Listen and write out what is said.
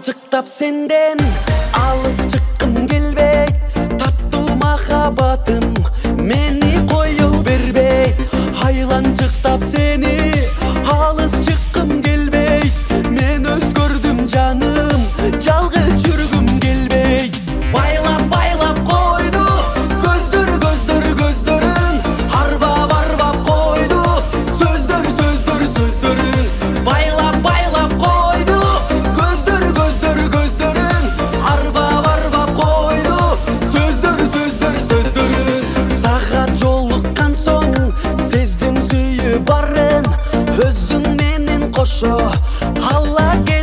Аланчыктап сенден алыс чыккым келбей, таттуу махаббатым мени коюп бербей. Айланчыктап сени алыс чыккым келбей, мен өзгөрдүм жаным, жалгыз жүргүм келбей. Байлап байлап койду көздөрүн, арбап койду сөздөрүн. Байлап койду көздөрүн, арбап койду сөздөрүн. Сага жолуккан соң сездим сүйүү барын, өзүң менен кошо алла